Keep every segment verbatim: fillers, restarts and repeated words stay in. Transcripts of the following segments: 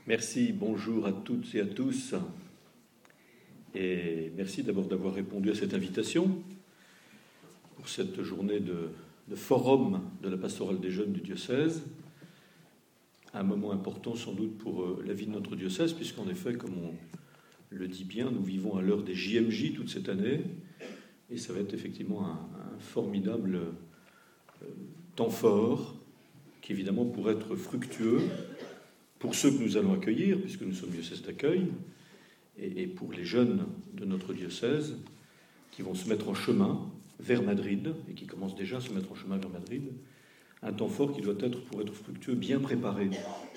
Merci, bonjour à toutes et à tous. Et merci d'abord d'avoir répondu à cette invitation pour cette journée de, de forum de la pastorale des jeunes du diocèse. Un moment important sans doute pour la vie de notre diocèse, puisqu'en effet, comme on le dit bien, nous vivons à l'heure des J M J toute cette année, et ça va être effectivement un, un formidable euh, temps fort, qui évidemment pourrait être fructueux pour ceux que nous allons accueillir, puisque nous sommes diocèse d'accueil, et, et pour les jeunes de notre diocèse qui vont se mettre en chemin vers Madrid, et qui commencent déjà à se mettre en chemin vers Madrid, un temps fort qui doit être, pour être fructueux, bien préparé,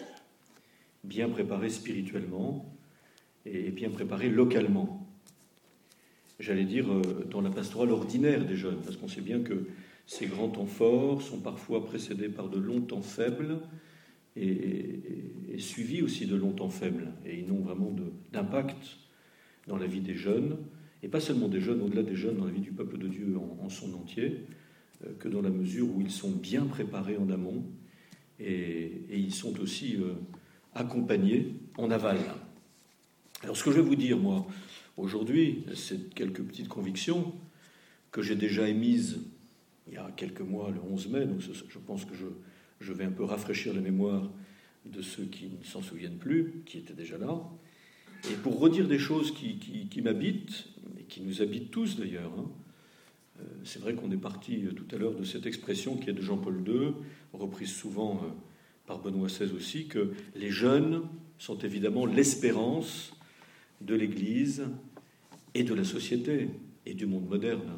bien préparé spirituellement, et bien préparé localement. J'allais dire dans la pastorale ordinaire des jeunes, parce qu'on sait bien que ces grands temps forts sont parfois précédés par de longs temps faibles, et, et, et suivis aussi de longs temps faibles, et ils n'ont vraiment de, d'impact dans la vie des jeunes, et pas seulement des jeunes, au-delà des jeunes, dans la vie du peuple de Dieu en, en son entier, euh, que dans la mesure où ils sont bien préparés en amont, et, et ils sont aussi euh, accompagnés en aval. Alors ce que je vais vous dire, moi, aujourd'hui, c'est quelques petites convictions que j'ai déjà émises il y a quelques mois, le onze mai, donc je pense que je, je vais un peu rafraîchir la mémoire de ceux qui ne s'en souviennent plus, qui étaient déjà là, et pour redire des choses qui, qui, qui m'habitent, et qui nous habitent tous d'ailleurs. Hein. C'est vrai qu'on est parti tout à l'heure de cette expression qui est de Jean-Paul deux, reprise souvent par Benoît seize aussi, que les jeunes sont évidemment l'espérance de l'Église et de la société et du monde moderne.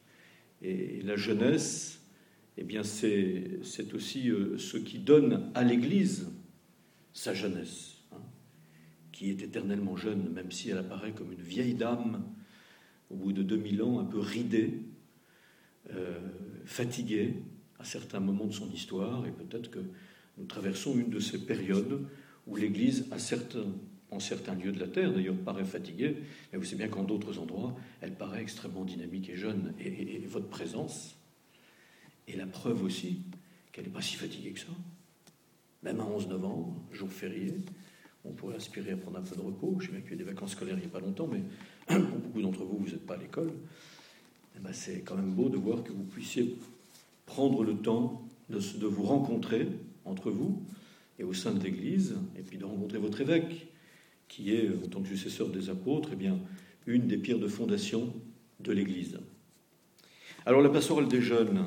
Et la jeunesse, eh bien, c'est, c'est aussi euh, ce qui donne à l'Église sa jeunesse, hein, qui est éternellement jeune, même si elle apparaît comme une vieille dame au bout de deux mille ans, un peu ridée, euh, fatiguée à certains moments de son histoire, et peut-être que nous traversons une de ces périodes où l'Église, à certains, en certains lieux de la terre, d'ailleurs, paraît fatiguée, mais vous savez bien qu'en d'autres endroits, elle paraît extrêmement dynamique et jeune. Et, et, et votre présence est la preuve aussi qu'elle n'est pas si fatiguée que ça. Même à onze novembre, jour férié, on pourrait aspirer à prendre un peu de repos. Je sais bien qu'il y a eu des vacances scolaires il n'y a pas longtemps, mais pour beaucoup d'entre vous, vous n'êtes pas à l'école. Et ben c'est quand même beau de voir que vous puissiez prendre le temps de, de vous rencontrer entre vous et au sein de l'Église, et puis de rencontrer votre évêque, qui est, en tant que successeur des apôtres, eh bien, une des pierres de fondation de l'Église. Alors, la pastorale des jeunes,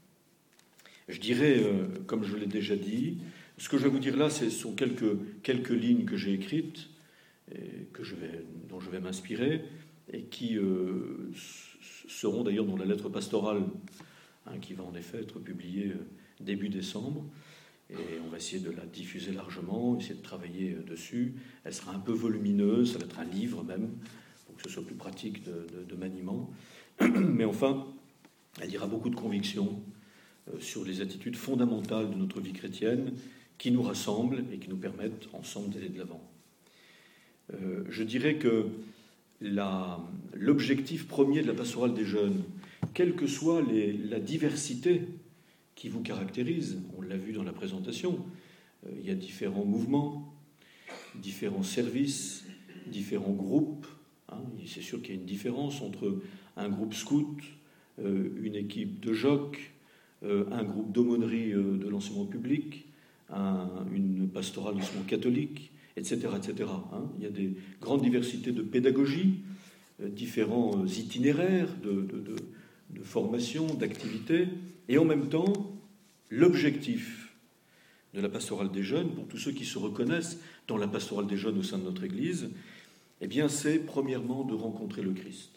je dirais, euh, comme je l'ai déjà dit, ce que je vais vous dire là, ce sont quelques, quelques lignes que j'ai écrites, et que je vais, dont je vais m'inspirer, et qui euh, seront d'ailleurs dans la lettre pastorale, hein, qui va en effet être publiée euh, début décembre. Et on va essayer de la diffuser largement, essayer de travailler dessus. Elle sera un peu volumineuse, ça va être un livre même, pour que ce soit plus pratique de, de, de maniement. Mais enfin, elle dira beaucoup de convictions euh, sur les attitudes fondamentales de notre vie chrétienne qui nous rassemblent et qui nous permettent ensemble d'aller de l'avant. Euh, je dirais que la, l'objectif premier de la pastorale des jeunes, quelle que soit les, la diversité qui vous caractérise, on l'a vu dans la présentation, euh, il y a différents mouvements, différents services, différents groupes. Hein, et c'est sûr qu'il y a une différence entre un groupe scout, euh, une équipe de joc, euh, un groupe d'aumônerie euh, de l'enseignement public, un, une pastorale d'enseignement catholique, et cetera, et cetera. Hein. Il y a des grandes diversités de pédagogie, euh, différents itinéraires de, de, de de formation, d'activité, et en même temps, l'objectif de la pastorale des jeunes, pour tous ceux qui se reconnaissent dans la pastorale des jeunes au sein de notre Église, eh bien, c'est premièrement de rencontrer le Christ.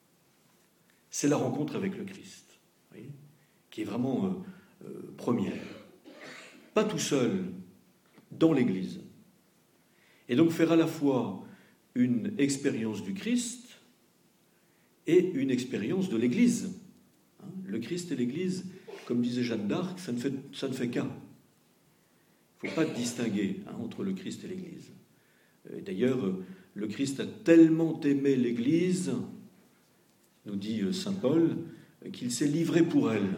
C'est la rencontre avec le Christ, vous voyez, qui est vraiment euh, euh, première. Pas tout seul, dans l'Église. Et donc faire à la fois une expérience du Christ et une expérience de l'Église. Le Christ et l'Église, comme disait Jeanne d'Arc, ça ne fait, ça ne fait qu'un. Il ne faut pas distinguer hein, entre le Christ et l'Église. Et d'ailleurs, le Christ a tellement aimé l'Église, nous dit saint Paul, qu'il s'est livré pour elle.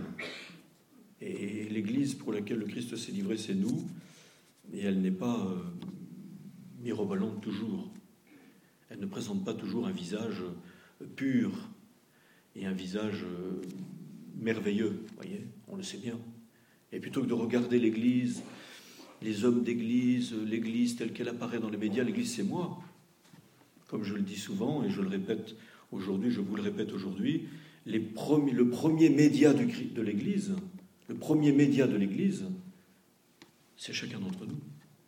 Et l'Église pour laquelle le Christ s'est livré, c'est nous. Et elle n'est pas mirobolante toujours. Elle ne présente pas toujours un visage pur et un visage merveilleux, voyez, on le sait bien. Et plutôt que de regarder l'Église, les hommes d'Église, l'Église telle qu'elle apparaît dans les médias, l'Église c'est moi. Comme je le dis souvent, et je le répète aujourd'hui, je vous le répète aujourd'hui, les premiers, le premier média du, de l'Église, le premier média de l'Église, c'est chacun d'entre nous.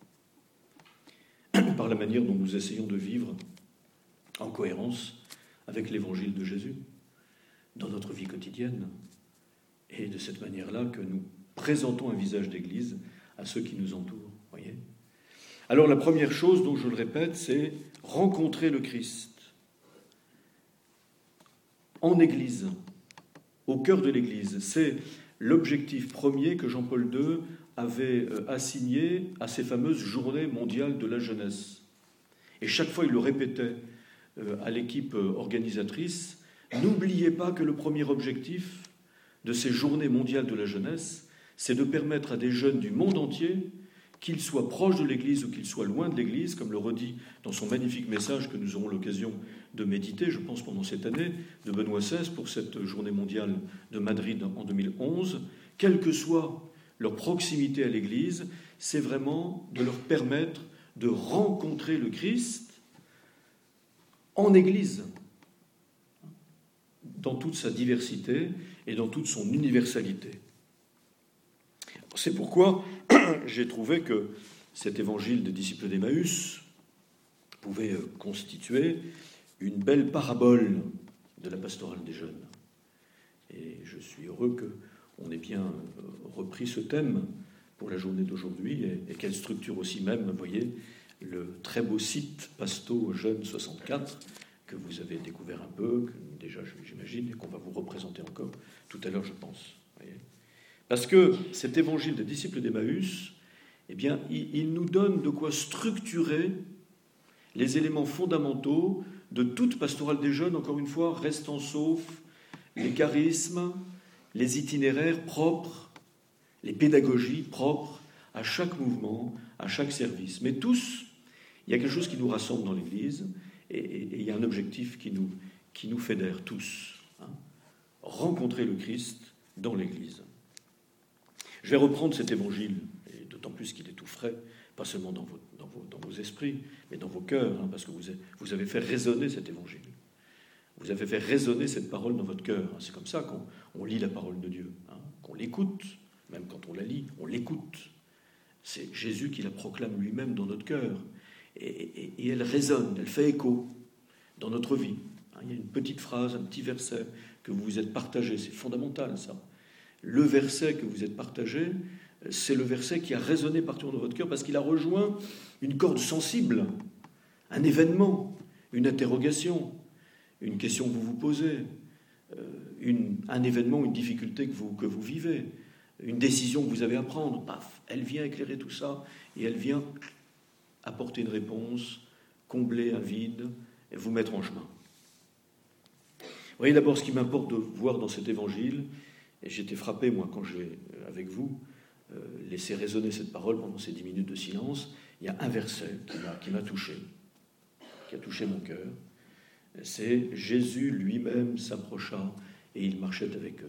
Par la manière dont nous essayons de vivre en cohérence avec l'Évangile de Jésus dans notre vie quotidienne. Et de cette manière-là que nous présentons un visage d'Église à ceux qui nous entourent. Voyez ? Alors la première chose, donc je le répète, c'est rencontrer le Christ en Église, au cœur de l'Église. C'est l'objectif premier que Jean-Paul deux avait assigné à ces fameuses journées mondiales de la jeunesse. Et chaque fois, il le répétait à l'équipe organisatrice, n'oubliez pas que le premier objectif de ces journées mondiales de la jeunesse, c'est de permettre à des jeunes du monde entier, qu'ils soient proches de l'Église ou qu'ils soient loin de l'Église, comme le redit dans son magnifique message que nous aurons l'occasion de méditer, je pense, pendant cette année, de Benoît seize, pour cette journée mondiale de Madrid en deux mille onze, quelle que soit leur proximité à l'Église, c'est vraiment de leur permettre de rencontrer le Christ en Église, dans toute sa diversité et dans toute son universalité. C'est pourquoi j'ai trouvé que cet évangile des disciples d'Emmaüs pouvait constituer une belle parabole de la pastorale des jeunes. Et je suis heureux qu'on ait bien repris ce thème pour la journée d'aujourd'hui et, et qu'elle structure aussi même, vous voyez, le très beau site Pasto Jeunes soixante-quatre que vous avez découvert un peu, que déjà j'imagine, et qu'on va vous représenter encore tout à l'heure, je pense. Voyez. Parce que cet évangile des disciples d'Emmaüs, eh bien, il, il nous donne de quoi structurer les éléments fondamentaux de toute pastorale des jeunes, encore une fois, restant sauf les charismes, les itinéraires propres, les pédagogies propres à chaque mouvement, à chaque service. Mais tous, il y a quelque chose qui nous rassemble dans l'Église, et, et, et il y a un objectif qui nous, qui nous fédère tous. Hein, rencontrer le Christ dans l'Église. Je vais reprendre cet évangile, et d'autant plus qu'il est tout frais, pas seulement dans vos, dans vos, dans vos esprits, mais dans vos cœurs, hein, parce que vous avez, vous avez fait résonner cet évangile. Vous avez fait résonner cette parole dans votre cœur. C'est comme ça qu'on on lit la parole de Dieu, hein, qu'on l'écoute, même quand on la lit, on l'écoute. C'est Jésus qui la proclame lui-même dans notre cœur. Et, et, et elle résonne, elle fait écho dans notre vie. Hein, il y a une petite phrase, un petit verset que vous vous êtes partagé. C'est fondamental, ça. Le verset que vous êtes partagé, c'est le verset qui a résonné partout dans votre cœur parce qu'il a rejoint une corde sensible, un événement, une interrogation, une question que vous vous posez, une, un événement, une difficulté que vous, que vous vivez, une décision que vous avez à prendre. Paf, elle vient éclairer tout ça et elle vient apporter une réponse, combler un vide et vous mettre en chemin. Vous voyez d'abord ce qui m'importe de voir dans cet évangile, et j'étais frappé, moi, quand j'ai, avec vous, euh, laissé résonner cette parole pendant ces dix minutes de silence. Il y a un verset qui m'a, qui m'a touché, qui a touché mon cœur. C'est « Jésus lui-même s'approcha et il marchait avec eux ».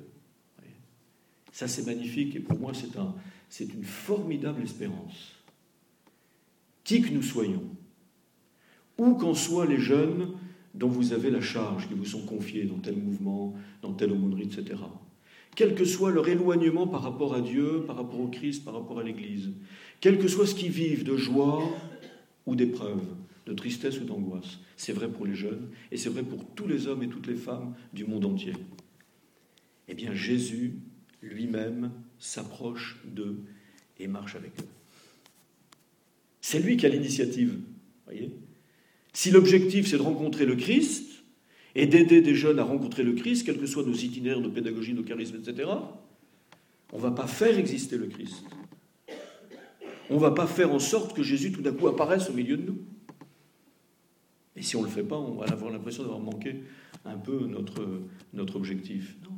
Ça, c'est magnifique, et pour moi, c'est, un, c'est une formidable espérance. Qui que nous soyons, où qu'en soient les jeunes dont vous avez la charge, qui vous sont confiés dans tel mouvement, dans telle aumônerie, et cetera, quel que soit leur éloignement par rapport à Dieu, par rapport au Christ, par rapport à l'Église, quel que soit ce qu'ils vivent de joie ou d'épreuve, de tristesse ou d'angoisse, c'est vrai pour les jeunes et c'est vrai pour tous les hommes et toutes les femmes du monde entier. Eh bien, Jésus lui-même s'approche d'eux et marche avec eux. C'est lui qui a l'initiative, voyez. Si l'objectif c'est de rencontrer le Christ, et d'aider des jeunes à rencontrer le Christ, quels que soient nos itinéraires, nos pédagogies, nos charismes, et cetera, on ne va pas faire exister le Christ. On ne va pas faire en sorte que Jésus, tout d'un coup, apparaisse au milieu de nous. Et si on ne le fait pas, on va avoir l'impression d'avoir manqué un peu notre, notre objectif. Non.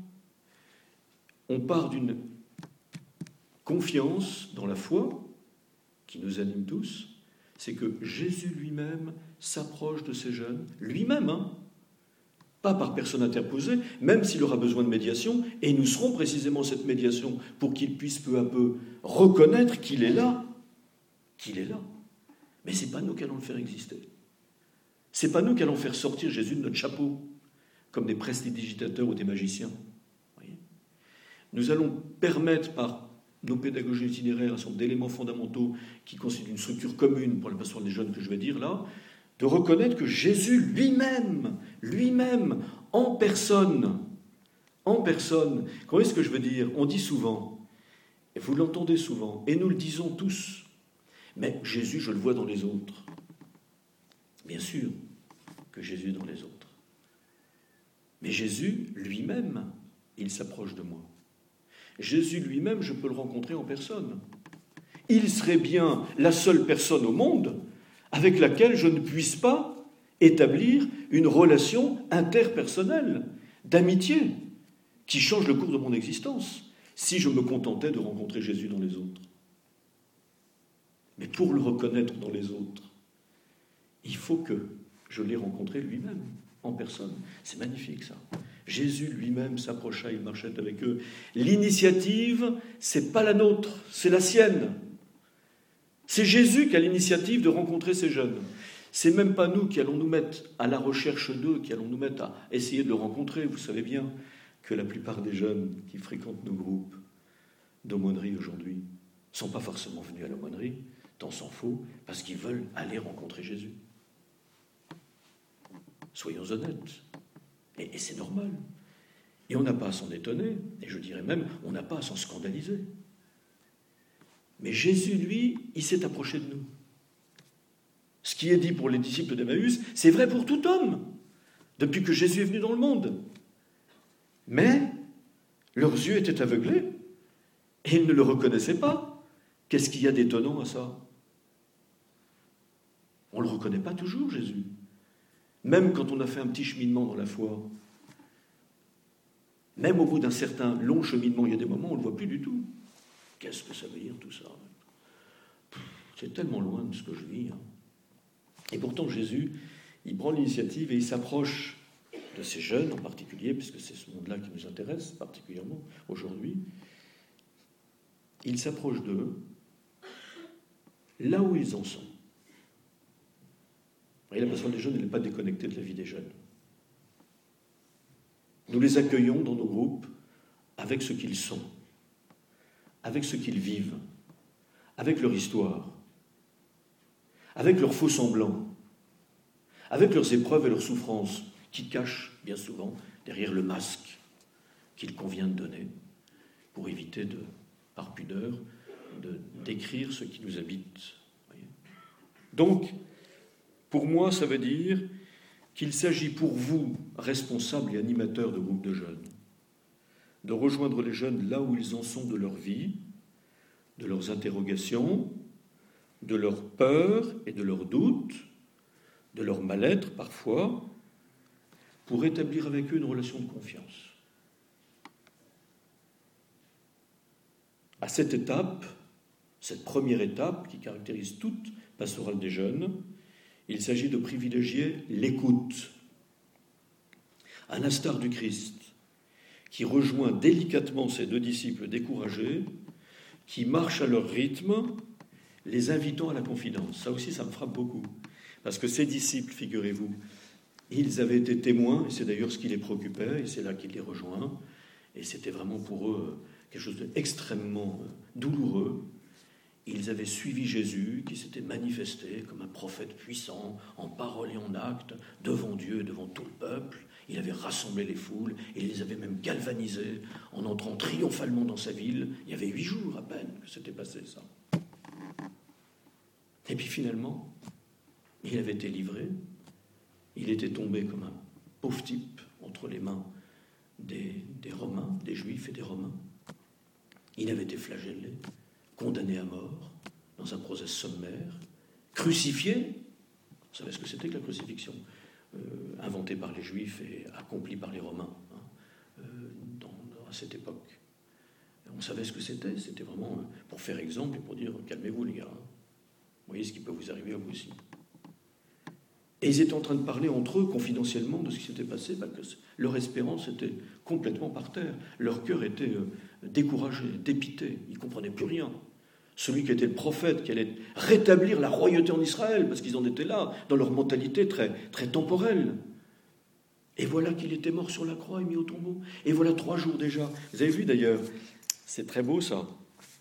On part d'une confiance dans la foi, qui nous anime tous, c'est que Jésus lui-même s'approche de ces jeunes, lui-même, hein, pas par personne interposée, même s'il aura besoin de médiation, et nous serons précisément cette médiation pour qu'il puisse peu à peu reconnaître qu'il est là, qu'il est là. Mais ce n'est pas nous qui allons le faire exister. Ce n'est pas nous qui allons faire sortir Jésus de notre chapeau, comme des prestidigitateurs ou des magiciens. Voyez ? Nous allons permettre par nos pédagogies itinéraires, un certain nombre d'éléments fondamentaux qui constituent une structure commune pour la pastorale des jeunes que je vais dire là, de reconnaître que Jésus lui-même, lui-même, en personne, en personne, vous voyez ce que je veux dire ? On dit souvent, et vous l'entendez souvent, et nous le disons tous, mais Jésus, je le vois dans les autres. Bien sûr que Jésus est dans les autres. Mais Jésus, lui-même, il s'approche de moi. Jésus lui-même, je peux le rencontrer en personne. Il serait bien la seule personne au monde avec laquelle je ne puisse pas établir une relation interpersonnelle, d'amitié, qui change le cours de mon existence, si je me contentais de rencontrer Jésus dans les autres. Mais pour le reconnaître dans les autres, il faut que je l'ai rencontré lui-même, en personne. C'est magnifique, ça. Jésus lui-même s'approcha, il marchait avec eux. L'initiative, c'est pas la nôtre, c'est la sienne. C'est Jésus qui a l'initiative de rencontrer ces jeunes. C'est même pas nous qui allons nous mettre à la recherche d'eux, qui allons nous mettre à essayer de le rencontrer. Vous savez bien que la plupart des jeunes qui fréquentent nos groupes d'aumônerie aujourd'hui ne sont pas forcément venus à l'aumônerie, tant s'en faut, parce qu'ils veulent aller rencontrer Jésus. Soyons honnêtes. Et, et c'est normal. Et on n'a pas à s'en étonner, et je dirais même, on n'a pas à s'en scandaliser. Mais Jésus, lui, il s'est approché de nous. Ce qui est dit pour les disciples d'Emmaüs, c'est vrai pour tout homme, depuis que Jésus est venu dans le monde. Mais leurs yeux étaient aveuglés, et ils ne le reconnaissaient pas. Qu'est-ce qu'il y a d'étonnant à ça ? On ne le reconnaît pas toujours, Jésus. Même quand on a fait un petit cheminement dans la foi, même au bout d'un certain long cheminement, il y a des moments où on ne le voit plus du tout. Qu'est-ce que ça veut dire tout ça ? C'est tellement loin de ce que je vis. Hein. Et pourtant Jésus, il prend l'initiative et il s'approche de ces jeunes en particulier, puisque c'est ce monde-là qui nous intéresse particulièrement aujourd'hui. Il s'approche d'eux là où ils en sont. Et la pastorale des jeunes, elle n'est pas déconnectée de la vie des jeunes. Nous les accueillons dans nos groupes avec ce qu'ils sont, avec ce qu'ils vivent, avec leur histoire, avec leurs faux semblants, avec leurs épreuves et leurs souffrances, qui cachent bien souvent derrière le masque qu'il convient de donner, pour éviter, de, par pudeur, de décrire ce qui nous habite. Donc, pour moi, ça veut dire qu'il s'agit pour vous, responsables et animateurs de groupes de jeunes, de rejoindre les jeunes là où ils en sont de leur vie, de leurs interrogations, de leurs peurs et de leurs doutes, de leur mal-être parfois, pour établir avec eux une relation de confiance. À cette étape, cette première étape qui caractérise toute pastorale des jeunes, il s'agit de privilégier l'écoute. À l'instar du Christ, qui rejoint délicatement ses deux disciples découragés, qui marchent à leur rythme, les invitant à la confidence. Ça aussi, ça me frappe beaucoup. Parce que ces disciples, figurez-vous, ils avaient été témoins, et c'est d'ailleurs ce qui les préoccupait, et c'est là qu'il les rejoint, et c'était vraiment pour eux quelque chose d'extrêmement douloureux. Ils avaient suivi Jésus, qui s'était manifesté comme un prophète puissant, en parole et en acte, devant Dieu et devant tout le peuple. Il avait rassemblé les foules, et il les avait même galvanisés en entrant triomphalement dans sa ville. Il y avait huit jours à peine que c'était passé, ça. Et puis finalement, il avait été livré. Il était tombé comme un pauvre type entre les mains des, des Romains, des Juifs et des Romains. Il avait été flagellé, condamné à mort, dans un procès sommaire, crucifié. Vous savez ce que c'était que la crucifixion, euh, inventée par les Juifs et accomplie par les Romains, hein, euh, dans, dans, à cette époque. On savait ce que c'était, c'était vraiment pour faire exemple et pour dire « calmez-vous les gars ». voyez ce qui peut vous arriver à vous aussi. Et ils étaient en train de parler entre eux confidentiellement de ce qui s'était passé, parce que leur espérance était complètement par terre. Leur cœur était découragé, dépité, ils ne comprenaient plus rien. Celui qui était le prophète, qui allait rétablir la royauté en Israël, parce qu'ils en étaient là, dans leur mentalité très, très temporelle. Et voilà qu'il était mort sur la croix et mis au tombeau. Et voilà trois jours déjà. Vous avez vu d'ailleurs, c'est très beau ça.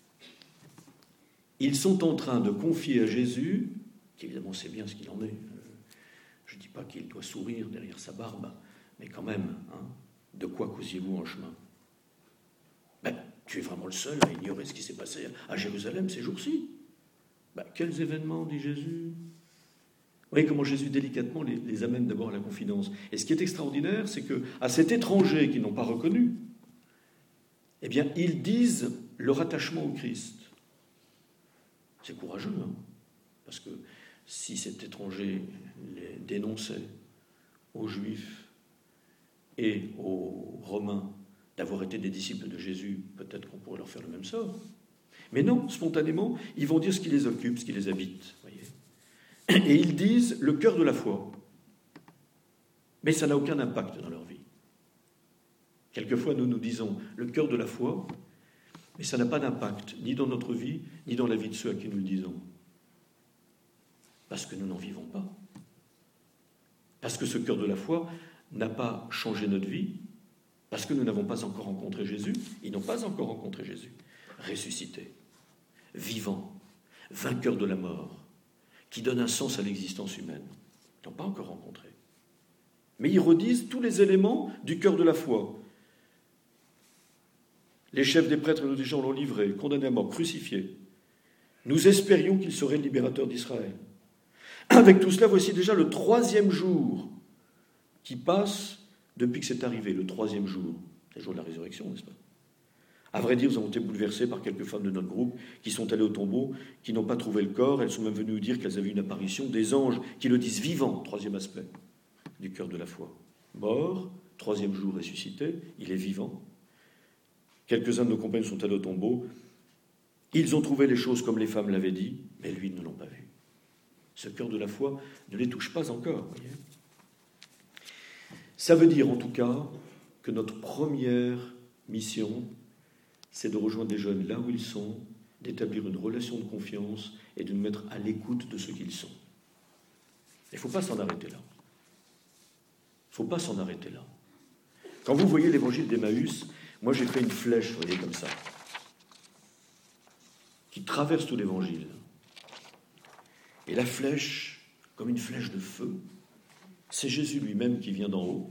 Ils sont en train de confier à Jésus, qui évidemment sait bien ce qu'il en est. Je ne dis pas qu'il doit sourire derrière sa barbe, mais quand même, hein, de quoi causiez-vous en chemin ? Ben, tu es vraiment le seul à ignorer ce qui s'est passé à Jérusalem ces jours-ci. Ben, quels événements, dit Jésus ? Vous voyez comment Jésus délicatement les, les amène d'abord à la confidence. Et ce qui est extraordinaire, c'est qu'à cet étranger qu'ils n'ont pas reconnu, eh bien, ils disent leur attachement au Christ. C'est courageux, hein, parce que si cet étranger les dénonçait aux Juifs et aux Romains d'avoir été des disciples de Jésus, peut-être qu'on pourrait leur faire le même sort. Mais non, spontanément, ils vont dire ce qui les occupe, ce qui les habite. Voyez. Et ils disent le cœur de la foi. Mais ça n'a aucun impact dans leur vie. Quelquefois, nous nous disons le cœur de la foi, mais ça n'a pas d'impact, ni dans notre vie, ni dans la vie de ceux à qui nous le disons. Parce que nous n'en vivons pas. Parce que ce cœur de la foi n'a pas changé notre vie, parce que nous n'avons pas encore rencontré Jésus. Ils n'ont pas encore rencontré Jésus. Ressuscité, vivant, vainqueur de la mort, qui donne un sens à l'existence humaine. Ils n'ont pas encore rencontré. Mais ils redisent tous les éléments du cœur de la foi. Les chefs des prêtres et des gens l'ont livré, condamné à mort, crucifié. Nous espérions qu'il serait le libérateur d'Israël. Avec tout cela, voici déjà le troisième jour qui passe depuis que c'est arrivé, le troisième jour. C'est le jour de la résurrection, n'est-ce pas ? À vrai dire, nous avons été bouleversés par quelques femmes de notre groupe qui sont allées au tombeau, qui n'ont pas trouvé le corps. Elles sont même venues nous dire qu'elles avaient une apparition, des anges qui le disent vivant, troisième aspect du cœur de la foi. Mort, troisième jour ressuscité, il est vivant. Quelques-uns de nos compagnons sont allés au tombeau. Ils ont trouvé les choses comme les femmes l'avaient dit, mais lui, ils ne l'ont pas vu. Ce cœur de la foi ne les touche pas encore, voyez. Ça veut dire en tout cas que notre première mission, c'est de rejoindre les jeunes là où ils sont, d'établir une relation de confiance et de nous mettre à l'écoute de ce qu'ils sont. Il ne faut pas s'en arrêter là. Il ne faut pas s'en arrêter là. Quand vous voyez l'évangile d'Emmaüs, moi j'ai fait une flèche, vous voyez, comme ça, qui traverse tout l'évangile. Et la flèche, comme une flèche de feu, c'est Jésus lui-même qui vient d'en haut,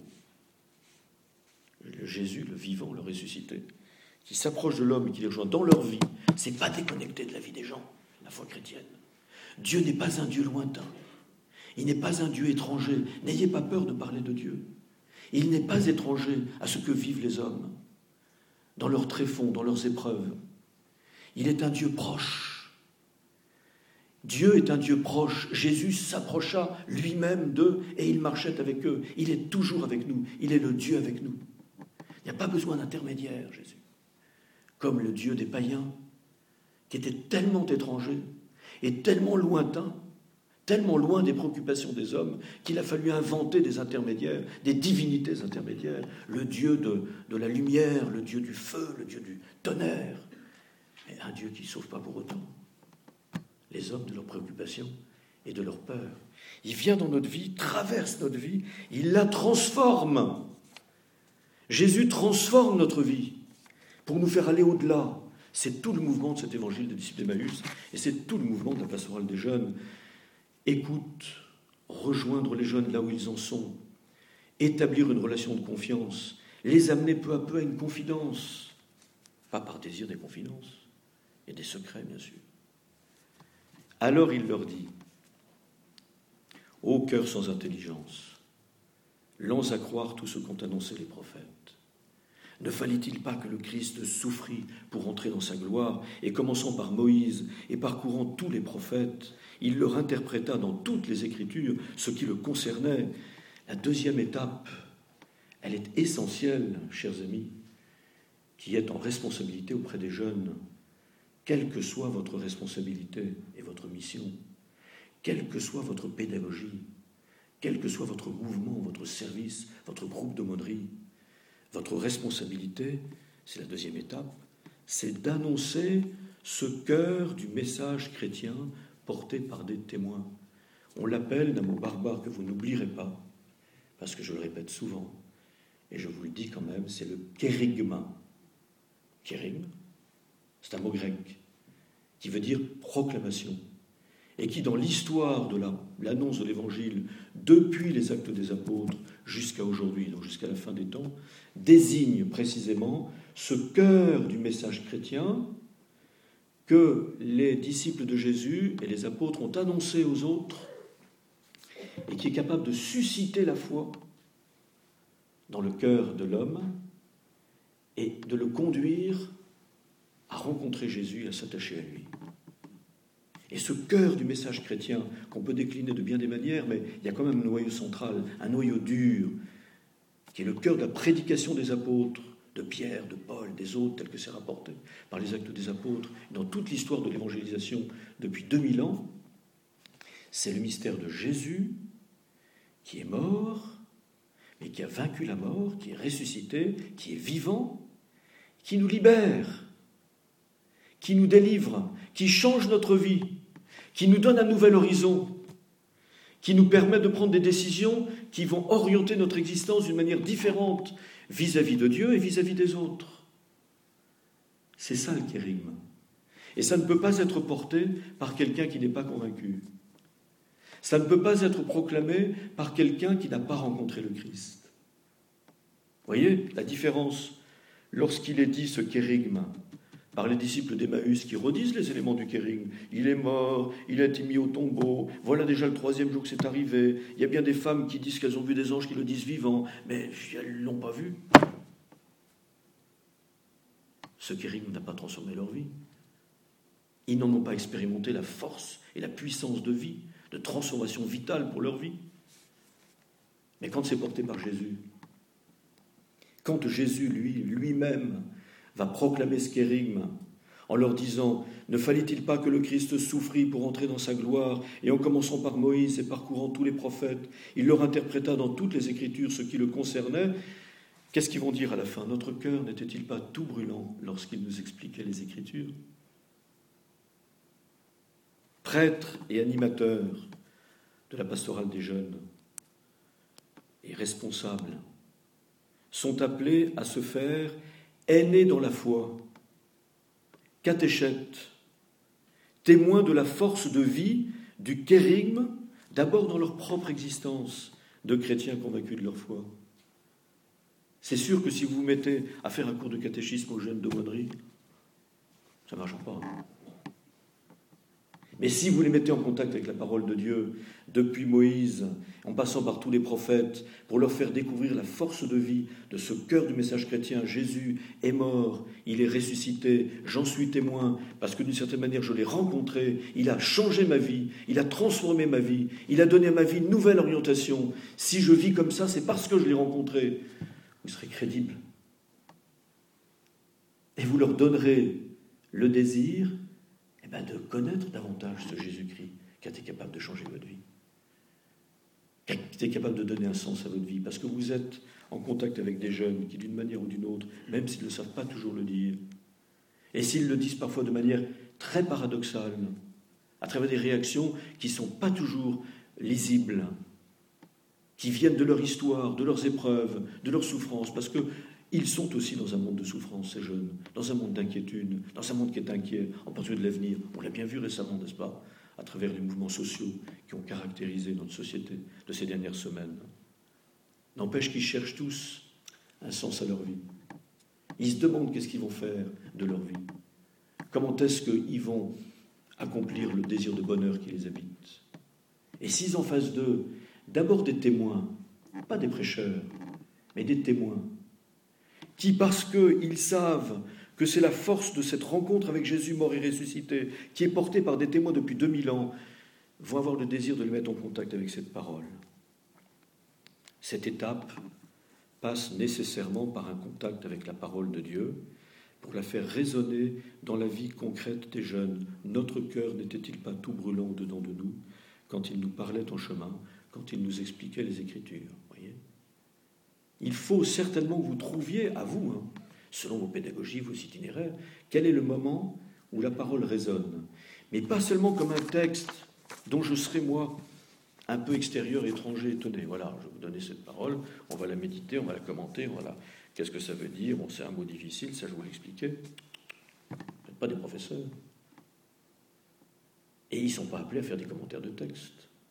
le Jésus, le vivant, le ressuscité, qui s'approche de l'homme et qui les rejoint dans leur vie. C'est pas déconnecté de la vie des gens, la foi chrétienne. Dieu n'est pas un Dieu lointain. Il n'est pas un Dieu étranger. N'ayez pas peur de parler de Dieu. Il n'est pas étranger à ce que vivent les hommes, dans leurs tréfonds, dans leurs épreuves. Il est un Dieu proche. Dieu est un Dieu proche. Jésus s'approcha lui-même d'eux et il marchait avec eux. Il est toujours avec nous. Il est le Dieu avec nous. Il n'y a pas besoin d'intermédiaire, Jésus. Comme le Dieu des païens, qui était tellement étranger et tellement lointain, tellement loin des préoccupations des hommes, qu'il a fallu inventer des intermédiaires, des divinités intermédiaires. Le Dieu de, de la lumière, le Dieu du feu, le Dieu du tonnerre. Mais un Dieu qui ne sauve pas pour autant les hommes de leurs préoccupations et de leurs peurs. Il vient dans notre vie, traverse notre vie, il la transforme. Jésus transforme notre vie pour nous faire aller au-delà. C'est tout le mouvement de cet évangile des disciples d'Emmaüs et c'est tout le mouvement de la pastorale des jeunes. Écoute, rejoindre les jeunes là où ils en sont, établir une relation de confiance, les amener peu à peu à une confidence, pas par désir des confidences et des secrets, bien sûr. Alors il leur dit, ô cœur sans intelligence, lents à croire tout ce qu'ont annoncé les prophètes. Ne fallait-il pas que le Christ souffrit pour entrer dans sa gloire, et commençant par Moïse et parcourant tous les prophètes, il leur interpréta dans toutes les Écritures ce qui le concernait. La deuxième étape, elle est essentielle, chers amis, qui est en responsabilité auprès des jeunes. Quelle que soit votre responsabilité et votre mission, quelle que soit votre pédagogie, quel que soit votre mouvement, votre service, votre groupe d'aumônerie, votre responsabilité, c'est la deuxième étape, c'est d'annoncer ce cœur du message chrétien porté par des témoins. On l'appelle d'un mot barbare que vous n'oublierez pas, parce que je le répète souvent, et je vous le dis quand même, c'est le kérigma. Kérigme, c'est un mot grec qui veut dire proclamation, et qui, dans l'histoire de la, l'annonce de l'Évangile, depuis les Actes des Apôtres jusqu'à aujourd'hui, donc jusqu'à la fin des temps, désigne précisément ce cœur du message chrétien que les disciples de Jésus et les apôtres ont annoncé aux autres et qui est capable de susciter la foi dans le cœur de l'homme et de le conduire à rencontrer Jésus et à s'attacher à lui. Et ce cœur du message chrétien, qu'on peut décliner de bien des manières, mais il y a quand même un noyau central, un noyau dur, qui est le cœur de la prédication des apôtres, de Pierre, de Paul, des autres, tel que c'est rapporté par les Actes des Apôtres, dans toute l'histoire de l'évangélisation depuis deux mille ans, c'est le mystère de Jésus qui est mort, mais qui a vaincu la mort, qui est ressuscité, qui est vivant, qui nous libère, qui nous délivre, qui change notre vie, qui nous donne un nouvel horizon, qui nous permet de prendre des décisions qui vont orienter notre existence d'une manière différente vis-à-vis de Dieu et vis-à-vis des autres. C'est ça le kérigme. Et ça ne peut pas être porté par quelqu'un qui n'est pas convaincu. Ça ne peut pas être proclamé par quelqu'un qui n'a pas rencontré le Christ. Vous voyez la différence lorsqu'il est dit ce kérigme par les disciples d'Emmaüs qui redisent les éléments du kérigme. Il est mort, il a été mis au tombeau, voilà déjà le troisième jour que c'est arrivé. Il y a bien des femmes qui disent qu'elles ont vu des anges qui le disent vivant, mais elles ne l'ont pas vu. Ce kérigme n'a pas transformé leur vie. Ils n'en ont pas expérimenté la force et la puissance de vie, de transformation vitale pour leur vie. Mais quand c'est porté par Jésus, quand Jésus, lui, lui-même, va proclamer ce kérigme en leur disant « Ne fallait-il pas que le Christ souffrit pour entrer dans sa gloire ?» Et en commençant par Moïse et parcourant tous les prophètes, il leur interpréta dans toutes les Écritures ce qui le concernait. Qu'est-ce qu'ils vont dire à la fin ? Notre cœur n'était-il pas tout brûlant lorsqu'il nous expliquait les Écritures ? Prêtres et animateurs de la pastorale des jeunes et responsables sont appelés à se faire aînés dans la foi, catéchètes, témoins de la force de vie du kérigme, d'abord dans leur propre existence de chrétiens convaincus de leur foi. C'est sûr que si vous vous mettez à faire un cours de catéchisme aux jeunes d'aumônerie, ça ne marchera pas. Mais si vous les mettez en contact avec la parole de Dieu, depuis Moïse, en passant par tous les prophètes, pour leur faire découvrir la force de vie de ce cœur du message chrétien, Jésus est mort, il est ressuscité, j'en suis témoin, parce que d'une certaine manière je l'ai rencontré, il a changé ma vie, il a transformé ma vie, il a donné à ma vie une nouvelle orientation. Si je vis comme ça, c'est parce que je l'ai rencontré. Vous serez crédible. Et vous leur donnerez le désir eh bien, de connaître davantage ce Jésus-Christ qui a été capable de changer votre vie, qui a été capable de donner un sens à votre vie, parce que vous êtes en contact avec des jeunes qui, d'une manière ou d'une autre, même s'ils ne savent pas toujours le dire, et s'ils le disent parfois de manière très paradoxale, à travers des réactions qui ne sont pas toujours lisibles, qui viennent de leur histoire, de leurs épreuves, de leurs souffrances, parce que ils sont aussi dans un monde de souffrance, ces jeunes, dans un monde d'inquiétude, dans un monde qui est inquiet, en particulier de l'avenir. On l'a bien vu récemment, n'est-ce pas, à travers les mouvements sociaux qui ont caractérisé notre société de ces dernières semaines. N'empêche qu'ils cherchent tous un sens à leur vie. Ils se demandent qu'est-ce qu'ils vont faire de leur vie. Comment est-ce qu'ils vont accomplir le désir de bonheur qui les habite. Et s'ils en face d'eux, d'abord des témoins, pas des prêcheurs, mais des témoins, qui, parce qu'ils savent que c'est la force de cette rencontre avec Jésus mort et ressuscité, qui est portée par des témoins depuis deux mille ans, vont avoir le désir de les mettre en contact avec cette parole. Cette étape passe nécessairement par un contact avec la parole de Dieu, pour la faire résonner dans la vie concrète des jeunes. Notre cœur n'était-il pas tout brûlant au-dedans de nous, quand il nous parlait en chemin, quand il nous expliquait les Écritures. Voyez ? Il faut certainement que vous trouviez, à vous, hein, selon vos pédagogies, vos itinéraires, quel est le moment où la parole résonne. Mais pas seulement comme un texte dont je serai, moi, un peu extérieur, étranger, étonné. Voilà, je vais vous donner cette parole, on va la méditer, on va la commenter, voilà. Qu'est-ce que ça veut dire ? Bon, c'est un mot difficile, ça je vous l'expliquais. Vous n'êtes pas des professeurs. Et ils ne sont pas appelés à faire des commentaires de texte.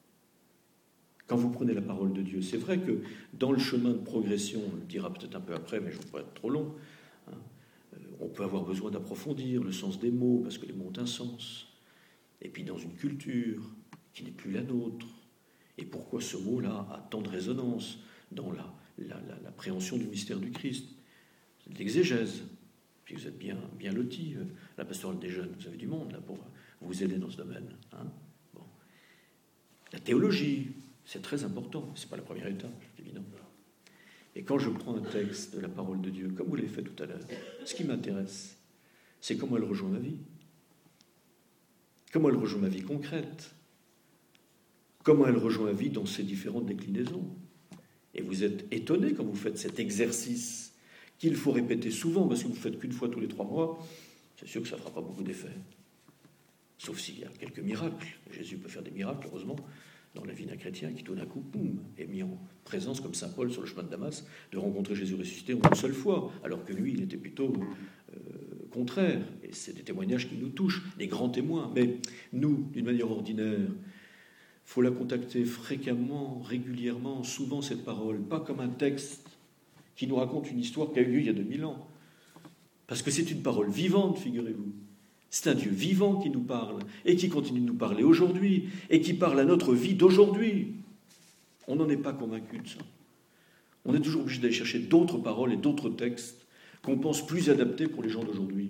Quand vous prenez la parole de Dieu, c'est vrai que dans le chemin de progression, on le dira peut-être un peu après, mais je ne veux pas être trop long, hein, on peut avoir besoin d'approfondir le sens des mots, parce que les mots ont un sens. Et puis dans une culture qui n'est plus la nôtre, et pourquoi ce mot-là a tant de résonance dans la, la, la, l'appréhension du mystère du Christ. C'est de l'exégèse. Puis vous êtes bien, bien lotis, euh, la pastorale des jeunes, vous avez du monde là pour vous aider dans ce domaine. Hein, bon. La théologie, c'est très important, c'est pas la première étape, c'est évident. Et quand je prends un texte de la parole de Dieu, comme vous l'avez fait tout à l'heure, ce qui m'intéresse, c'est comment elle rejoint ma vie. Comment elle rejoint ma vie concrète. Comment elle rejoint ma vie dans ses différentes déclinaisons. Et vous êtes étonné quand vous faites cet exercice qu'il faut répéter souvent, parce que vous ne faites qu'une fois tous les trois mois, c'est sûr que ça ne fera pas beaucoup d'effet. Sauf s'il y a quelques miracles. Jésus peut faire des miracles, heureusement, dans la vie d'un chrétien qui tout d'un coup, boum, est mis en présence, comme saint Paul sur le chemin de Damas, de rencontrer Jésus ressuscité en une seule fois, alors que lui, il était plutôt euh, contraire. Et c'est des témoignages qui nous touchent, des grands témoins. Mais nous, d'une manière ordinaire, il faut la contacter fréquemment, régulièrement, souvent cette parole, pas comme un texte qui nous raconte une histoire qui a eu lieu il y a deux mille ans. Parce que c'est une parole vivante, figurez-vous. C'est un Dieu vivant qui nous parle, et qui continue de nous parler aujourd'hui, et qui parle à notre vie d'aujourd'hui. On n'en est pas convaincu de ça. On est toujours obligé d'aller chercher d'autres paroles et d'autres textes qu'on pense plus adaptés pour les gens d'aujourd'hui.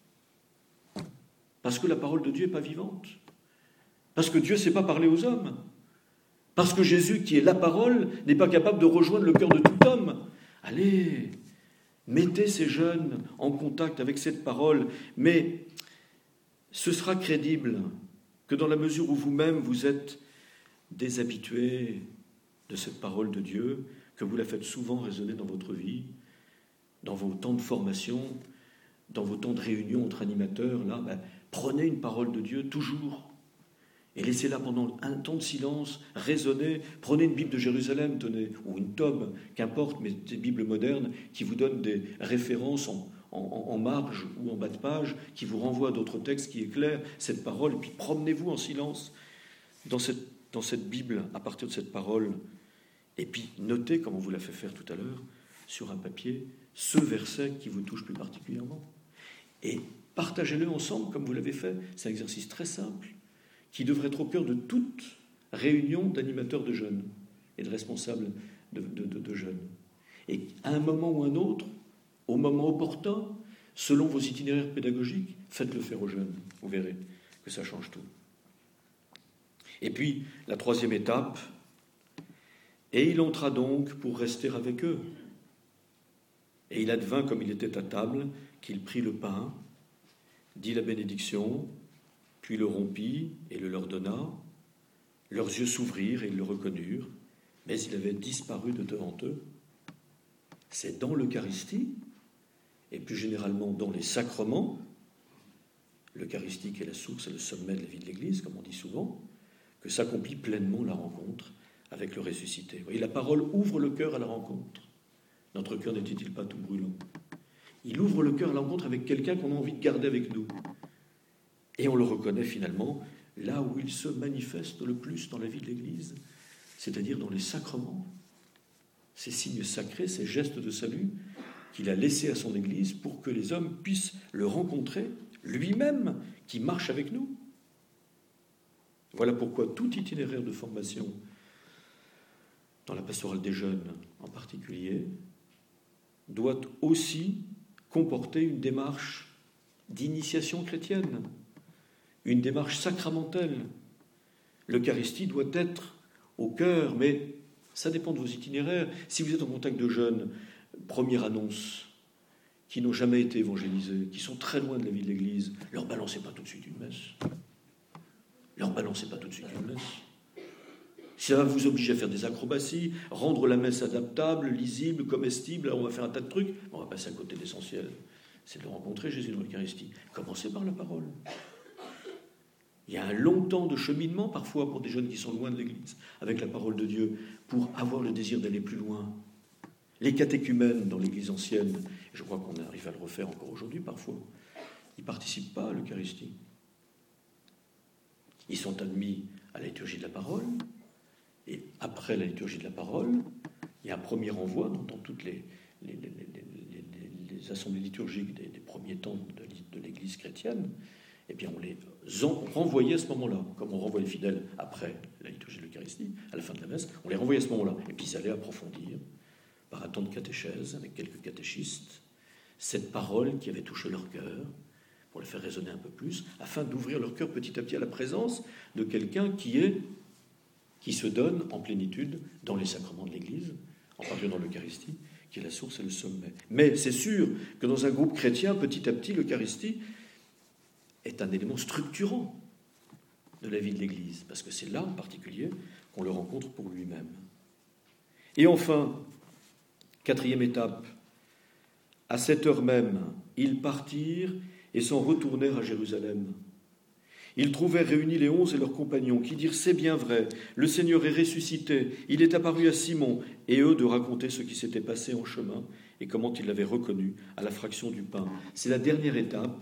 Parce que la parole de Dieu n'est pas vivante. Parce que Dieu ne sait pas parler aux hommes. Parce que Jésus, qui est la parole, n'est pas capable de rejoindre le cœur de tout homme. Allez, mettez ces jeunes en contact avec cette parole, mais ce sera crédible que dans la mesure où vous-même vous êtes déshabitués de cette parole de Dieu, que vous la faites souvent résonner dans votre vie, dans vos temps de formation, dans vos temps de réunion entre animateurs, là, ben, prenez une parole de Dieu toujours et laissez-la pendant un temps de silence résonner. Prenez une Bible de Jérusalem, tenez, ou une tome, qu'importe, mais des Bibles modernes qui vous donnent des références en, en, en marge ou en bas de page, qui vous renvoient à d'autres textes qui éclairent cette parole, et puis promenez-vous en silence dans cette, dans cette Bible à partir de cette parole, et puis notez, comme on vous l'a fait faire tout à l'heure, sur un papier, ce verset qui vous touche plus particulièrement. Et partagez-le ensemble, comme vous l'avez fait. C'est un exercice très simple, qui devrait être au cœur de toute réunion d'animateurs de jeunes et de responsables de, de, de, de jeunes. Et à un moment ou un autre, au moment opportun, selon vos itinéraires pédagogiques, faites-le faire aux jeunes. Vous verrez que ça change tout. Et puis, la troisième étape, et il entra donc pour rester avec eux. Et il advint, comme il était à table, qu'il prit le pain, dit la bénédiction, puis le rompit et le leur donna. Leurs yeux s'ouvrirent et ils le reconnurent, mais il avait disparu de devant eux. C'est dans l'Eucharistie, et plus généralement dans les sacrements, l'Eucharistie qui est la source et le sommet de la vie de l'Église, comme on dit souvent, que s'accomplit pleinement la rencontre avec le ressuscité. Vous voyez, la parole ouvre le cœur à la rencontre. Notre cœur n'était-il pas tout brûlant ? Il ouvre le cœur à la rencontre avec quelqu'un qu'on a envie de garder avec nous. Et on le reconnaît finalement là où il se manifeste le plus dans la vie de l'Église, c'est-à-dire dans les sacrements, ces signes sacrés, ces gestes de salut qu'il a laissés à son Église pour que les hommes puissent le rencontrer lui-même, qui marche avec nous. Voilà pourquoi tout itinéraire de formation, dans la pastorale des jeunes en particulier, doit aussi comporter une démarche d'initiation chrétienne, une démarche sacramentelle. L'Eucharistie doit être au cœur, mais ça dépend de vos itinéraires. Si vous êtes en contact de jeunes, première annonce, qui n'ont jamais été évangélisés, qui sont très loin de la vie de l'Église, leur balancez pas tout de suite une messe. Leur balancez pas tout de suite une messe. Ça va vous obliger à faire des acrobaties, rendre la messe adaptable, lisible, comestible. On va faire un tas de trucs. On va passer à côté de l'essentiel. C'est de rencontrer Jésus dans l'Eucharistie. Commencez par la parole. Il y a un long temps de cheminement, parfois, pour des jeunes qui sont loin de l'Église, avec la parole de Dieu, pour avoir le désir d'aller plus loin. Les catéchumènes dans l'Église ancienne, je crois qu'on arrive à le refaire encore aujourd'hui parfois, ils ne participent pas à l'Eucharistie. Ils sont admis à la liturgie de la parole, et après la liturgie de la parole, il y a un premier renvoi dans, dans toutes les, les, les, les, les, les assemblées liturgiques des, des premiers temps de, de l'Église chrétienne. Eh bien, on les en, renvoyait à ce moment-là, comme on renvoie les fidèles après la liturgie de l'Eucharistie, à la fin de la messe, on les renvoyait à ce moment-là, et puis ils allaient approfondir, par un temps de catéchèse, avec quelques catéchistes, cette parole qui avait touché leur cœur, pour les faire résonner un peu plus, afin d'ouvrir leur cœur petit à petit à la présence de quelqu'un qui est, qui se donne en plénitude dans les sacrements de l'Église, en particulier dans l'Eucharistie, qui est la source et le sommet. Mais c'est sûr que dans un groupe chrétien, petit à petit, l'Eucharistie est un élément structurant de la vie de l'Église, parce que c'est là en particulier qu'on le rencontre pour lui-même. Et enfin, quatrième étape, à cette heure même, ils partirent et s'en retournèrent à Jérusalem. Ils trouvèrent réunis les onze et leurs compagnons, qui dirent « C'est bien vrai, le Seigneur est ressuscité, il est apparu à Simon », et eux de raconter ce qui s'était passé en chemin et comment ils l'avaient reconnu à la fraction du pain. C'est la dernière étape.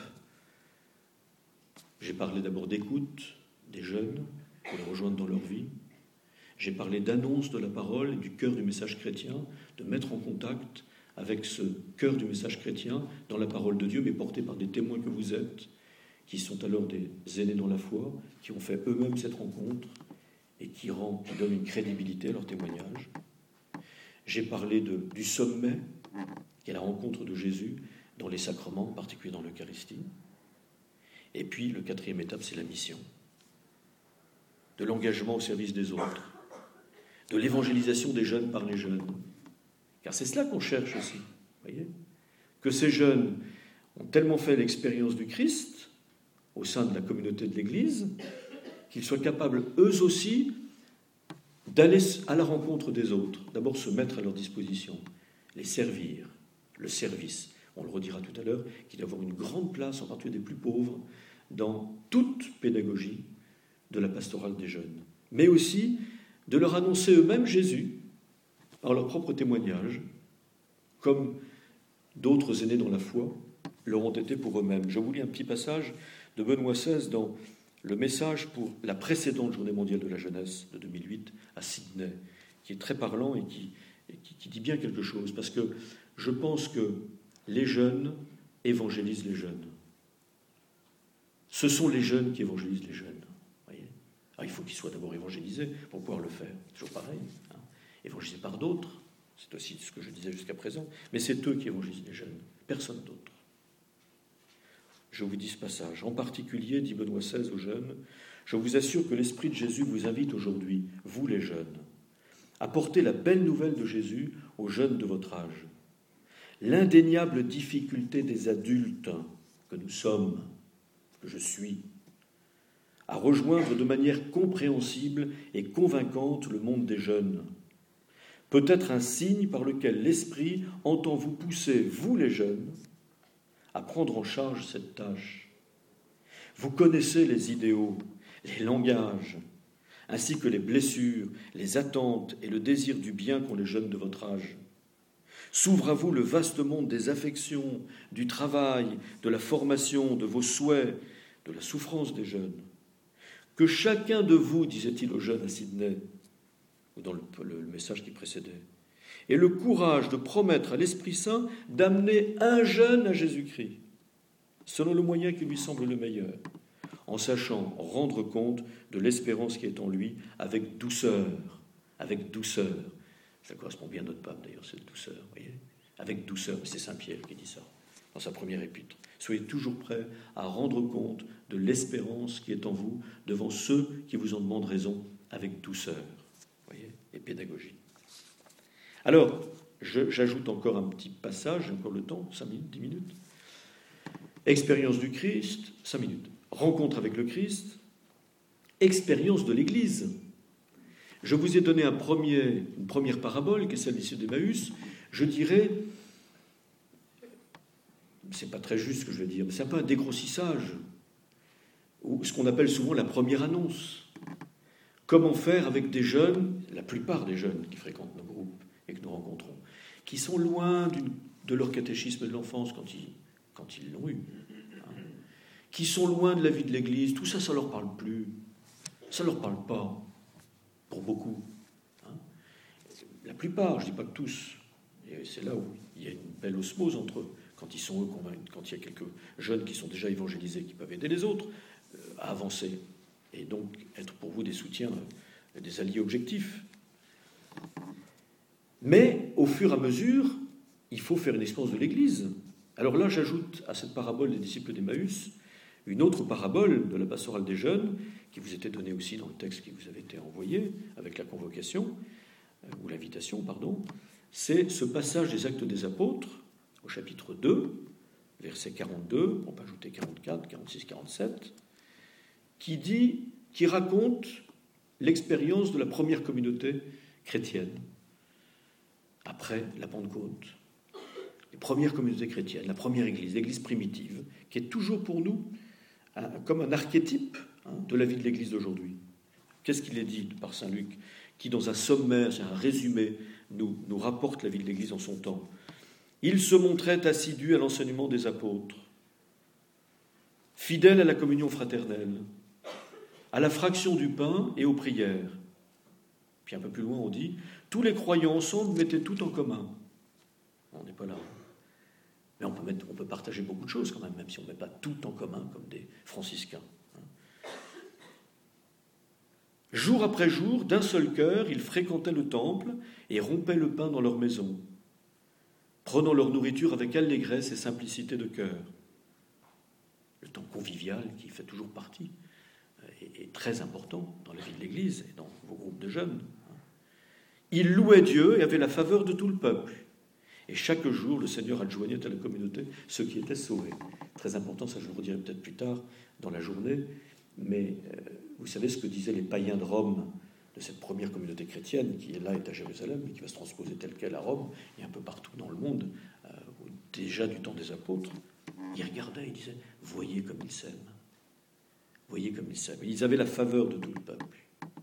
J'ai parlé d'abord d'écoute des jeunes, pour les rejoindre dans leur vie. J'ai parlé d'annonce de la parole et du cœur du message chrétien, de mettre en contact avec ce cœur du message chrétien dans la parole de Dieu, mais porté par des témoins que vous êtes, qui sont alors des aînés dans la foi, qui ont fait eux-mêmes cette rencontre et qui, rend, qui donnent une crédibilité à leur témoignage. J'ai parlé de, du sommet, qui est la rencontre de Jésus dans les sacrements, en particulier dans l'Eucharistie. Et puis, le quatrième étape, c'est la mission. De l'engagement au service des autres, de l'évangélisation des jeunes par les jeunes. Car c'est cela qu'on cherche aussi, voyez, que ces jeunes ont tellement fait l'expérience du Christ au sein de la communauté de l'Église qu'ils soient capables, eux aussi, d'aller à la rencontre des autres, d'abord se mettre à leur disposition, les servir, le service. On le redira tout à l'heure, qu'il doit avoir une grande place, en particulier des plus pauvres, dans toute pédagogie de la pastorale des jeunes, mais aussi de leur annoncer eux-mêmes Jésus par leur propre témoignage, comme d'autres aînés dans la foi leur ont été pour eux-mêmes. Je vous lis un petit passage de Benoît seize dans le message pour la précédente Journée mondiale de la jeunesse de deux mille huit à Sydney, qui est très parlant et qui, et qui, qui dit bien quelque chose, parce que je pense que les jeunes évangélisent les jeunes. Ce sont les jeunes qui évangélisent les jeunes. Voyez. Alors, il faut qu'ils soient d'abord évangélisés pour pouvoir le faire. Toujours pareil. Hein. Évangélisés par d'autres, c'est aussi ce que je disais jusqu'à présent, mais c'est eux qui évangélisent les jeunes, personne d'autre. Je vous dis ce passage. En particulier, dit Benoît seize aux jeunes, je vous assure que l'Esprit de Jésus vous invite aujourd'hui, vous les jeunes, à porter la belle nouvelle de Jésus aux jeunes de votre âge. L'indéniable difficulté des adultes que nous sommes, que je suis, à rejoindre de manière compréhensible et convaincante le monde des jeunes, peut être un signe par lequel l'Esprit entend vous pousser, vous les jeunes, à prendre en charge cette tâche. Vous connaissez les idéaux, les langages, ainsi que les blessures, les attentes et le désir du bien qu'ont les jeunes de votre âge. S'ouvre à vous le vaste monde des affections, du travail, de la formation, de vos souhaits, de la souffrance des jeunes. Que chacun de vous, disait-il aux jeunes à Sydney, ou dans le, le, le message qui précédait, ait le courage de promettre à l'Esprit Saint d'amener un jeune à Jésus-Christ, selon le moyen qui lui semble le meilleur, en sachant rendre compte de l'espérance qui est en lui avec douceur, avec douceur. Ça correspond bien à notre pape d'ailleurs, cette douceur, vous voyez, avec douceur, c'est Saint Pierre qui dit ça, dans sa première épître. Soyez toujours prêts à rendre compte de l'espérance qui est en vous devant ceux qui vous en demandent raison avec douceur, vous voyez, et pédagogie. Alors, je, j'ajoute encore un petit passage, j'ai encore le temps, cinq minutes, dix minutes. Expérience du Christ, cinq minutes. Rencontre avec le Christ, expérience de l'Église. Je vous ai donné un premier, une première parabole, qui est celle d'ici d'Emmaüs. Je dirais, c'est pas très juste ce que je vais dire, mais c'est un peu un dégrossissage, ou ce qu'on appelle souvent la première annonce. Comment faire avec des jeunes, la plupart des jeunes qui fréquentent nos groupes et que nous rencontrons, qui sont loin de leur catéchisme de l'enfance quand ils, quand ils l'ont eu, hein, qui sont loin de la vie de l'Église, tout ça, ça ne leur parle plus. Ça ne leur parle pas, pour beaucoup. Hein. La plupart, je ne dis pas que tous, et c'est là où il y a une belle osmose entre eux, quand ils sont eux convaincus, quand il y a quelques jeunes qui sont déjà évangélisés, qui peuvent aider les autres euh, à avancer, et donc être pour vous des soutiens, euh, des alliés objectifs. Mais, au fur et à mesure, il faut faire une expérience de l'Église. Alors là, j'ajoute à cette parabole des disciples d'Emmaüs une autre parabole de la pastorale des jeunes, qui vous était donnée aussi dans le texte qui vous avait été envoyé, avec la convocation, euh, ou l'invitation, pardon. C'est ce passage des Actes des Apôtres, au chapitre deux, verset quarante-deux, on peut ajouter quarante-quatre, quarante-six, quarante-sept, qui dit, qui raconte l'expérience de la première communauté chrétienne après la Pentecôte. Les premières communautés chrétiennes, la première église, l'église primitive, qui est toujours pour nous un, comme un archétype hein, de la vie de l'église d'aujourd'hui. Qu'est-ce qu'il est dit par saint Luc, qui dans un sommaire, c'est un résumé, nous, nous rapporte la vie de l'église en son temps. Il se montrait assidu à l'enseignement des apôtres, fidèle à la communion fraternelle, à la fraction du pain et aux prières. Puis un peu plus loin, on dit « Tous les croyants ensemble mettaient tout en commun ». On n'est pas là. Mais on peut, mettre, on peut partager beaucoup de choses quand même, même si on ne met pas tout en commun comme des franciscains. Jour après jour, d'un seul cœur, ils fréquentaient le temple et rompaient le pain dans leur maison, prenant leur nourriture avec allégresse et simplicité de cœur. Le temps convivial qui fait toujours partie est très important dans la vie de l'Église et dans vos groupes de jeunes. Ils louaient Dieu et avaient la faveur de tout le peuple. Et chaque jour, le Seigneur adjoignait à la communauté ceux qui étaient sauvés. Très important, ça je le redirai peut-être plus tard dans la journée, mais euh, vous savez ce que disaient les païens de Rome, de cette première communauté chrétienne qui est là, est à Jérusalem, mais qui va se transposer telle qu'elle à Rome et un peu partout dans le monde, euh, déjà du temps des apôtres. Ils regardaient, ils disaient « Voyez comme ils s'aiment. Voyez comme ils s'aiment. » Ils avaient la faveur de tout le peuple.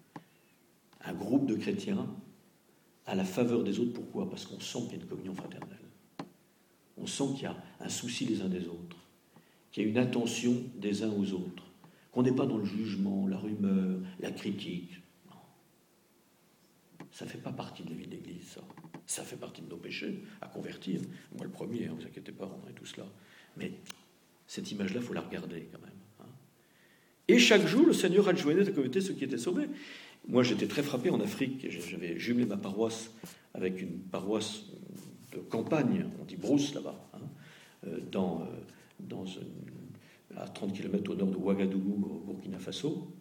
Un groupe de chrétiens à la faveur des autres. Pourquoi ? Parce qu'on sent qu'il y a une communion fraternelle. On sent qu'il y a un souci les uns des autres, qu'il y a une attention des uns aux autres, qu'on n'est pas dans le jugement, la rumeur, la critique. Non. Ça ne fait pas partie de la vie de l'Église, ça. Ça fait partie de nos péchés à convertir. Moi, le premier, ne hein, vous inquiétez pas, on est tous là. Mais cette image-là, il faut la regarder quand même. Hein. Et chaque jour, le Seigneur adjoignait à la communauté ceux qui étaient sauvés. Moi, j'étais très frappé en Afrique. J'avais jumelé ma paroisse avec une paroisse de campagne, on dit brousse là-bas, hein, dans, dans une, à trente kilomètres au nord de Ouagadougou, au Burkina Faso.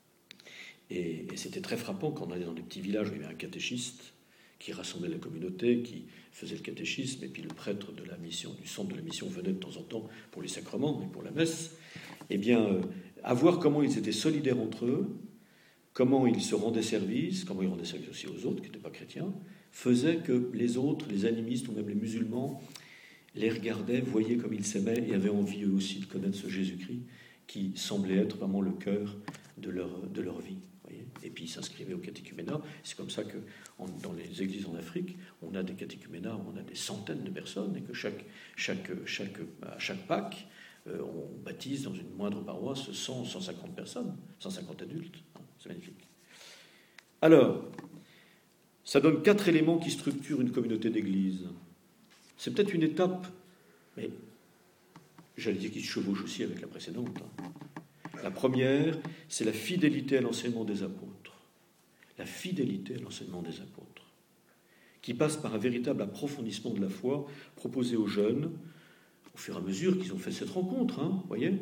Et, et c'était très frappant quand on allait dans des petits villages où il y avait un catéchiste qui rassemblait la communauté, qui faisait le catéchisme, et puis le prêtre de la mission, du centre de la mission venait de temps en temps pour les sacrements et pour la messe. Eh bien, euh, à voir comment ils étaient solidaires entre eux, comment ils se rendaient service, comment ils rendaient service aussi aux autres qui n'étaient pas chrétiens, faisait que les autres, les animistes ou même les musulmans, les regardaient, voyaient comme ils s'aimaient et avaient envie eux aussi de connaître ce Jésus-Christ qui semblait être vraiment le cœur de leur, de leur vie. Voyez, et puis ils s'inscrivaient au catéchuménat. C'est comme ça que en, dans les églises en Afrique, on a des catéchuménats où on a des centaines de personnes et que chaque, chaque, chaque, à chaque Pâques, euh, on baptise dans une moindre paroisse cent, cent cinquante personnes, cent cinquante adultes. C'est magnifique. Alors, ça donne quatre éléments qui structurent une communauté d'église. C'est peut-être une étape, mais j'allais dire qui se chevauche aussi avec la précédente. La première, c'est la fidélité à l'enseignement des apôtres. La fidélité à l'enseignement des apôtres, qui passe par un véritable approfondissement de la foi proposé aux jeunes, au fur et à mesure qu'ils ont fait cette rencontre, hein, voyez,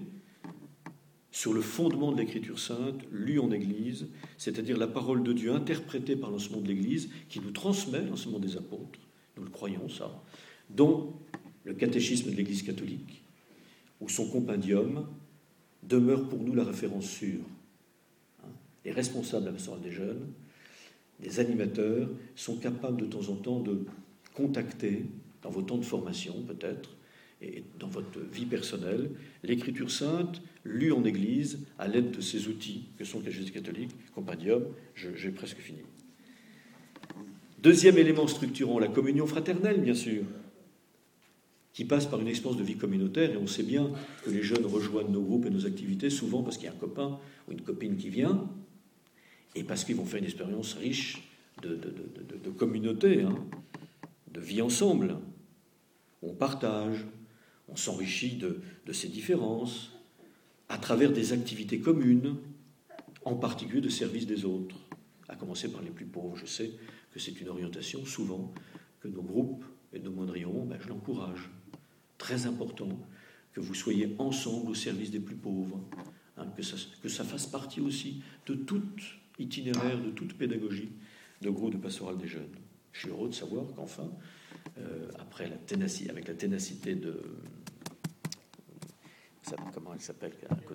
sur le fondement de l'Écriture sainte, lue en Église, c'est-à-dire la parole de Dieu interprétée par l'enseignement de l'Église, qui nous transmet l'enseignement des apôtres, nous le croyons ça, dont le catéchisme de l'Église catholique, ou son compendium, demeure pour nous la référence sûre. Les responsables de la pastorale des jeunes des animateurs sont capables de temps en temps de contacter, dans vos temps de formation peut-être, et dans votre vie personnelle, l'Écriture sainte, lue en Église, à l'aide de ces outils que sont les Jésus catholiques, Compendium, je, j'ai presque fini. Deuxième élément structurant, la communion fraternelle, bien sûr, qui passe par une expérience de vie communautaire, et on sait bien que les jeunes rejoignent nos groupes et nos activités, souvent parce qu'il y a un copain ou une copine qui vient, et parce qu'ils vont faire une expérience riche de, de, de, de, de communauté, hein, de vie ensemble. On partage, on s'enrichit de, de ces différences, à travers des activités communes, en particulier de service des autres, à commencer par les plus pauvres. Je sais que c'est une orientation, souvent, que nos groupes et nos moindres ont, ben, je l'encourage. Très important que vous soyez ensemble au service des plus pauvres, hein, que, ça, que ça fasse partie aussi de tout itinéraire, de toute pédagogie de groupe de pastoral des jeunes. Je suis heureux de savoir qu'enfin, euh, après la ténacité, avec la ténacité de... Ça, comment elle s'appelle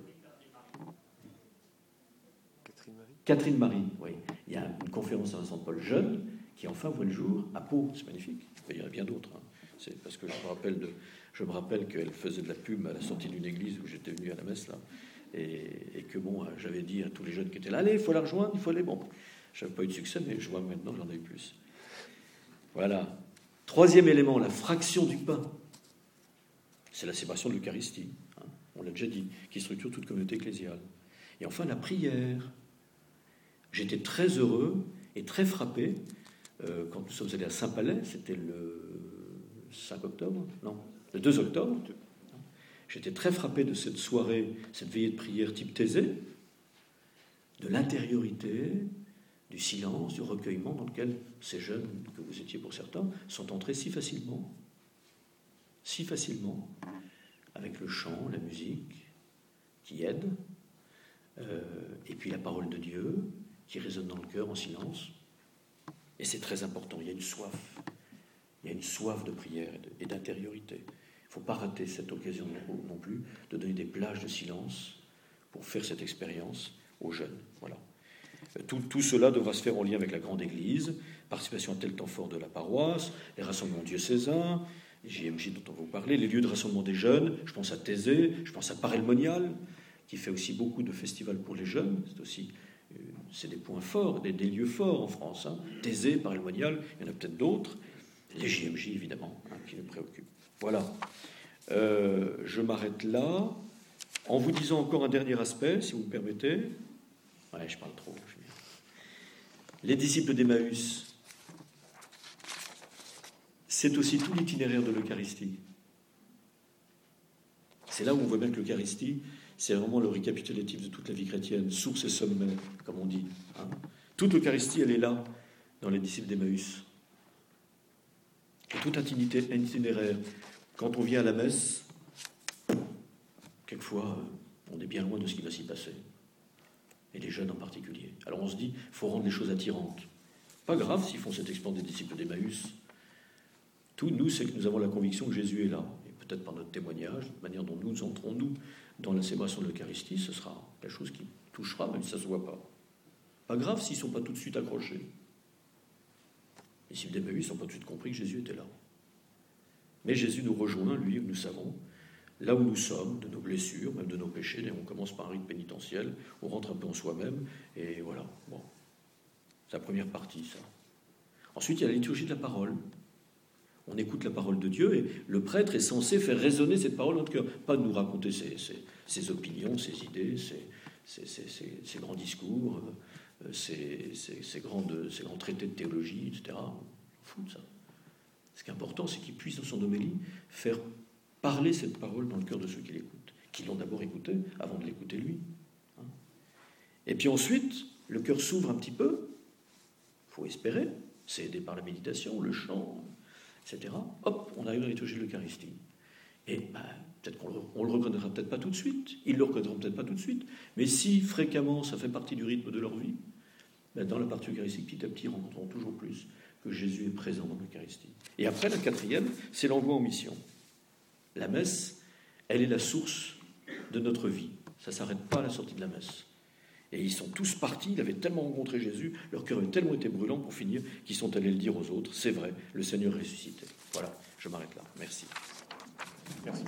Catherine Marie. Catherine Marie, oui. Il y a une conférence à Saint-Paul jeune qui enfin voit le jour à Pau. C'est magnifique. Il y en a bien d'autres. Hein. C'est parce que je me rappelle de... Je me rappelle qu'elle faisait de la pub à la sortie d'une église où j'étais venu à la messe, là, et, et que, bon, j'avais dit à tous les jeunes qui étaient là, allez, il faut la rejoindre, il faut aller. Bon, je n'avais pas eu de succès, mais je vois maintenant, j'en ai eu plus. Voilà. Troisième élément, la fraction du pain. C'est la célébration de l'Eucharistie, hein, on l'a déjà dit, qui structure toute communauté ecclésiale. Et enfin, la prière. J'étais très heureux et très frappé euh, quand nous sommes allés à Saint-Palais, c'était le cinq octobre, non, le deux octobre. J'étais très frappé de cette soirée, cette veillée de prière type Thésée, de l'intériorité, du silence, du recueillement dans lequel ces jeunes, que vous étiez pour certains, sont entrés si facilement, si facilement, avec le chant, la musique, qui aide, euh, et puis la parole de Dieu, qui résonne dans le cœur en silence. Et c'est très important, il y a une soif, il y a une soif de prière et d'intériorité. Il ne faut pas rater cette occasion non plus de donner des plages de silence pour faire cette expérience aux jeunes. Voilà. Tout, tout cela devra se faire en lien avec la grande église, participation à tel temps fort de la paroisse, les rassemblements diocésains, les J M J dont on va vous parler, les lieux de rassemblement des jeunes. Je pense à Thésée, je pense à Paray-le-Monial, qui fait aussi beaucoup de festivals pour les jeunes. C'est aussi c'est des points forts, des, des lieux forts en France. Hein. Thésée, Paray-le-Monial, il y en a peut-être d'autres. Les J M J, évidemment, hein, qui nous préoccupent. Voilà. Euh, je m'arrête là, en vous disant encore un dernier aspect, si vous me permettez. Ouais, je parle trop. Je... Les disciples d'Emmaüs, c'est aussi tout l'itinéraire de l'Eucharistie. C'est là où on voit bien que l'Eucharistie, c'est vraiment le récapitulatif de toute la vie chrétienne, source et sommet, comme on dit. Hein. Toute l'Eucharistie, elle est là, dans les disciples d'Emmaüs. Et toute itinéraire. Quand on vient à la messe, quelquefois, on est bien loin de ce qui va s'y passer. Et les jeunes en particulier. Alors on se dit, il faut rendre les choses attirantes. Pas grave s'ils font cette expérience des disciples d'Emmaüs. Tout, nous, c'est que nous avons la conviction que Jésus est là. Et peut-être par notre témoignage, la manière dont nous entrons, nous, dans la célébration de l'Eucharistie, ce sera quelque chose qui touchera, même si ça ne se voit pas. Pas grave s'ils ne sont pas tout de suite accrochés. Les disciples d'Emmaüs n'ont pas tout de suite compris que Jésus était là. Mais Jésus nous rejoint, lui, nous savons, là où nous sommes, de nos blessures, même de nos péchés. On commence par un rite pénitentiel, on rentre un peu en soi-même, et voilà. Bon. C'est la première partie, ça. Ensuite, il y a la liturgie de la parole. On écoute la parole de Dieu, et le prêtre est censé faire résonner cette parole dans notre cœur. Pas de nous raconter ses, ses, ses opinions, ses idées, ses, ses, ses, ses, ses grands discours, ses, ses, ses, grandes, ses grands traités de théologie, et cetera. On s'en fout de ça. Ce qui est important, c'est qu'il puisse, dans son homélie, faire parler cette parole dans le cœur de ceux qui l'écoutent, qui l'ont d'abord écouté avant de l'écouter lui. Et puis ensuite, le cœur s'ouvre un petit peu, il faut espérer, c'est aidé par la méditation, le chant, et cetera. Hop, on arrive à la liturgie de l'Eucharistie. Et ben, peut-être qu'on ne le reconnaîtra peut-être pas tout de suite, ils ne le reconnaîtront peut-être pas tout de suite, mais si fréquemment ça fait partie du rythme de leur vie, ben, dans la partie eucharistique, petit à petit, ils rencontreront toujours plus que Jésus est présent dans l'Eucharistie. Et après, la quatrième, c'est l'envoi en mission. La messe, elle est la source de notre vie. Ça ne s'arrête pas à la sortie de la messe. Et ils sont tous partis, ils avaient tellement rencontré Jésus, leur cœur avait tellement été brûlant pour finir, qu'ils sont allés le dire aux autres. C'est vrai, le Seigneur est ressuscité. Voilà, je m'arrête là. Merci. Merci.